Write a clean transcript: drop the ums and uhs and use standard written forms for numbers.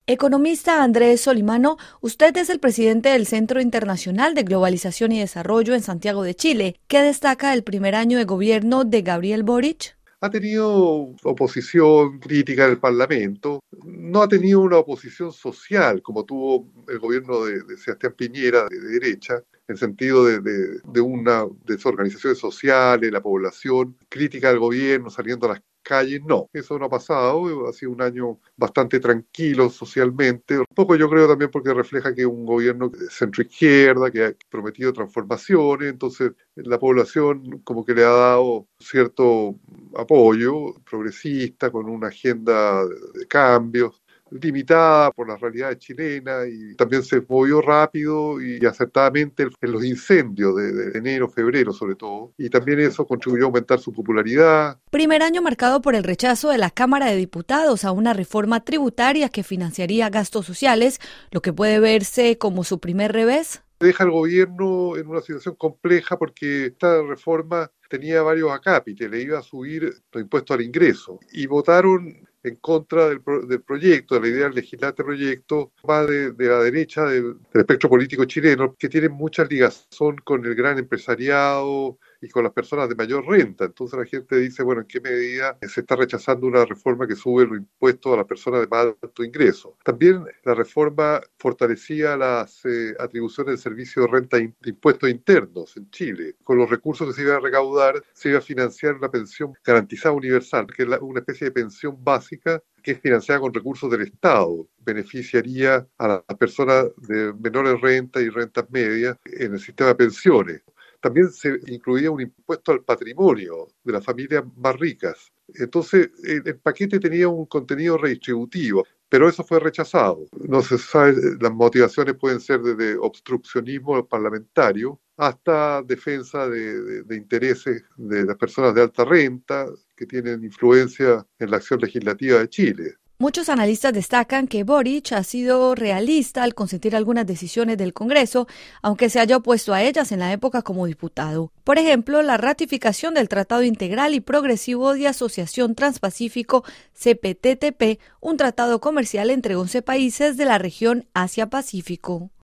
Economista Andrés Solimano, usted es el presidente del Centro Internacional de Globalización y Desarrollo en Santiago de Chile. ¿Qué destaca el primer año de gobierno de Gabriel Boric? Ha tenido oposición crítica en el Parlamento, no ha tenido una oposición social como tuvo el gobierno de Sebastián Piñera de derecha, en el sentido de una desorganizaciones sociales, la población, crítica al gobierno, saliendo a las calles, no, eso no ha pasado, ha sido un año bastante tranquilo socialmente, un poco yo creo también porque refleja que es un gobierno de centroizquierda, que ha prometido transformaciones, entonces la población como que le ha dado cierto apoyo progresista, con una agenda de cambios, limitada por las realidades chilenas, y también se movió rápido y acertadamente en los incendios de enero, febrero sobre todo, y también eso contribuyó a aumentar su popularidad. Primer año marcado por el rechazo de la Cámara de Diputados a una reforma tributaria que financiaría gastos sociales, lo que puede verse como su primer revés. Deja al gobierno en una situación compleja porque esta reforma tenía varios acápites, le iba a subir los impuestos al ingreso y votaron en contra del proyecto, de la idea de legislar este proyecto, más de la derecha del espectro político chileno, que tiene mucha ligación con el gran empresariado y con las personas de mayor renta. Entonces la gente dice, bueno, ¿en qué medida se está rechazando una reforma que sube los impuestos a las personas de más alto ingreso? También la reforma fortalecía las atribuciones del servicio de renta de impuestos internos en Chile. Con los recursos que se iban a recaudar, se iba a financiar una pensión garantizada universal, que es una especie de pensión básica que es financiada con recursos del Estado. Beneficiaría a las personas de menores rentas y rentas medias en el sistema de pensiones. También se incluía un impuesto al patrimonio de las familias más ricas. Entonces, el paquete tenía un contenido redistributivo, pero eso fue rechazado. No se sabe, las motivaciones pueden ser desde obstruccionismo parlamentario hasta defensa de intereses de las personas de alta renta que tienen influencia en la acción legislativa de Chile. Muchos analistas destacan que Boric ha sido realista al consentir algunas decisiones del Congreso, aunque se haya opuesto a ellas en la época como diputado. Por ejemplo, la ratificación del Tratado Integral y Progresivo de Asociación Transpacífico CPTPP, un tratado comercial entre 11 países de la región Asia-Pacífico.